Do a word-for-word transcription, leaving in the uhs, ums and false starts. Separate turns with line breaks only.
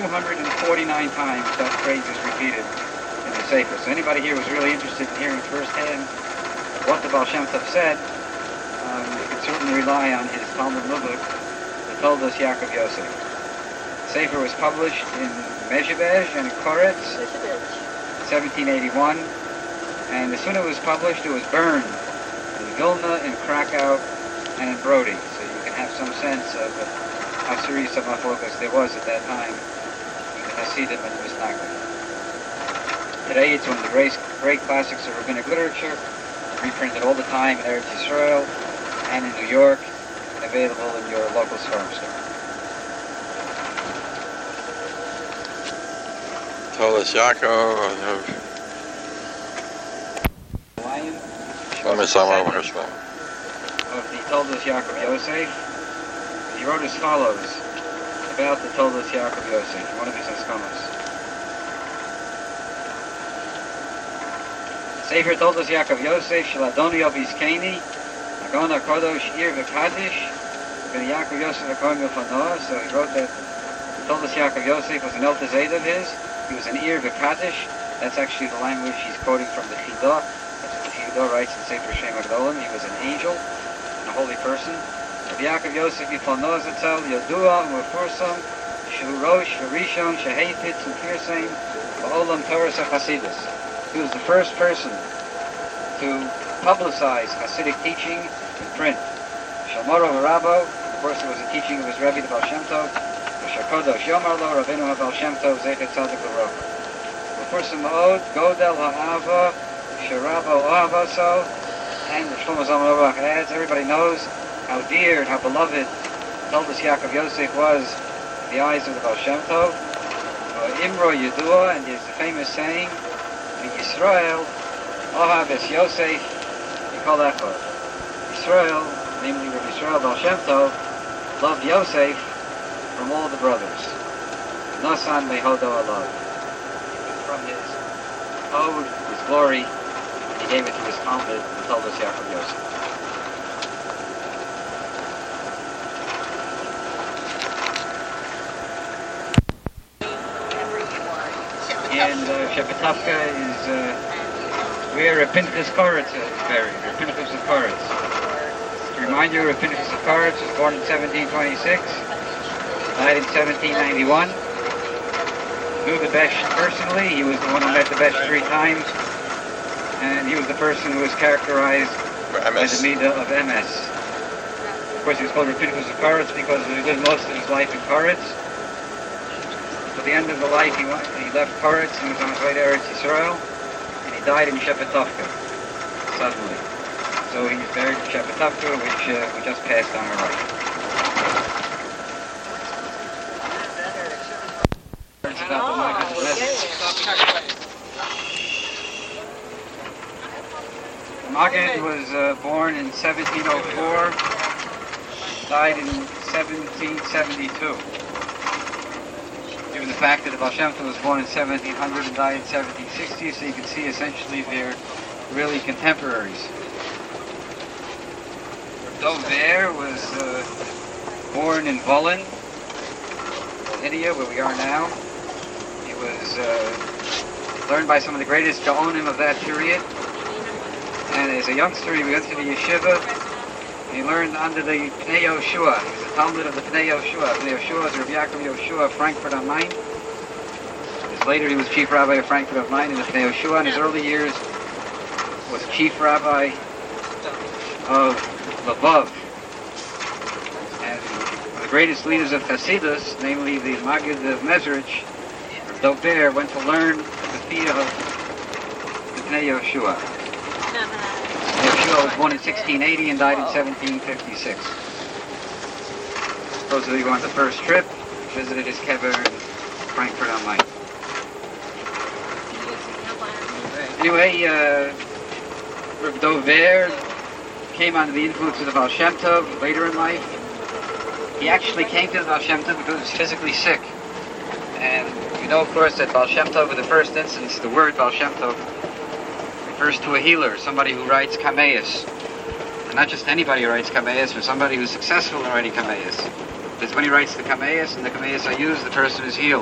two hundred forty-nine times that phrase is repeated in the Sefer. So anybody here was really interested in hearing firsthand what the Baal Shem Tov said, um, you can certainly rely on his Talmud Muvuk, the Toldos Yaakov Yosef. The Sefer was published in Mezhebej and in Koretz in seventeen eighty-one, and as soon as it was published, it was burned in Vilna, in Krakow, and in Brody. So you can have some sense of how serious of machlokas there was at that time in the Hasidim and the Misnagdim. Today, it's one of the great, great classics of rabbinic literature, reprinted all the time in Eretz Yisrael and in New York, available in your local farm store.
Toldos Yaakov. Let me sum up her spell.
Of the Toldos Yaakov Yosef, he wrote as follows about the Toldos Yaakov Yosef, one of his Haskamas. Sefer Toldos Yaakov Yosef, Shel Adoni Obizkeni, Agon HaKodosh Ir V'Kadish, Ben Yaakov Yosef HaKohen Milfanoah. So he wrote that Toldos Yaakov Yosef was an Elter Zayd of his. He was an Ir V'Kadish. That's actually the language he's quoting from the Chidah. That's what the Chidah writes in Sefer Shem HaGdolim. He was an angel and a holy person. Rabbi Yaakov Yosef Milfanoah Zatzal, Yodua U'Mefursam, Shehu Rosh V'Rishon Shehaypit U'Pirsein Ba'olam Torah HaChasidus. He was the first person to publicize Hasidic teaching in print. Shalmoro Harabo, of course it was a teaching of his Rebbe, the Baal Shem Tov. Shakodosh Yomar Lo, Rabbeinu HaBaal Shem Tov, Zecher Tzadik L'Rocha. Mefursim Ma'od, Godel Ha'ava, Sharabo Ohavaso, and the Shlomo Zalman Auerbach adds, everybody knows how dear and how beloved Toldos Yaakov Yosef was in the eyes of the Baal Shem Tov. Imro Yedua, and there's the famous saying, in Yisrael, Ohav es Yosef, Yikol Echad. Yisrael, namely Rabbi Yisrael Baal Shem Tov, loved Yosef from all the brothers. Nasan Mehodo Alav. From his ode, his glory, he gave it to his Talmud, the Toldos Yaakov Yosef. And uh, Shepetavka is uh, where Pinchas Koretz is buried, or Pinchas of Koretz. To remind you, Pinchas of Koretz was born in seventeen twenty-six, died in seventeen ninety-one. Knew the Besh personally. He was the one who met the Besh three times, and he was the person who was characterized by the Midah of M S. Of course, he was called Pinchas of Koretz because he lived most of his life in Koretz. At the end of the life, he, went, he left Koretz and was on his way to Eretz Yisrael, and he died in Shepetavka, suddenly. So he's buried in Shepetavka, which uh, we just passed on our right. It's about the Maggid's message. The Maggid was uh, born in seventeen oh four, died in seventeen seventy-two. Given the fact that the Baal Shem Tov was born in seventeen hundred and died in seventeen sixty, so you can see essentially they're really contemporaries. Dov Ber was uh, born in Volin, India, where we are now. He was uh, learned by some of the greatest Gaonim of that period. And as a youngster, he went to the yeshiva. He learned under the Pnei Yoshua. He was a Talmud of the Pnei Yoshua. Pnei Yoshua is Rabbi Yaakov Yoshua of Frankfurt am Main. Later, he was chief rabbi of Frankfurt am Main in the Pnei Yoshua. In his early years, was chief rabbi of Lvov. And one of the greatest leaders of Hasidus, namely the Maggid of Mezrich, Dov Ber, went to learn at the feet of the Pnei Yoshua. Yoshua was born in sixteen eighty and died in seventeen fifty-six. Those of you who were on the first trip visited his kever in Frankfurt am Main. Anyway, uh, Reb Dov Ber came under the influence of the Baal Shem Tov later in life. He actually came to the Baal Shem Tov because he was physically sick. And you know, of course, that Baal Shem Tov, in the first instance, the word Baal Shem Tov refers to a healer, somebody who writes Kameis. And not just anybody who writes Kameis, but somebody who's successful in writing Kameis. Because when he writes the Kameis and the Kameis are used, the person is healed.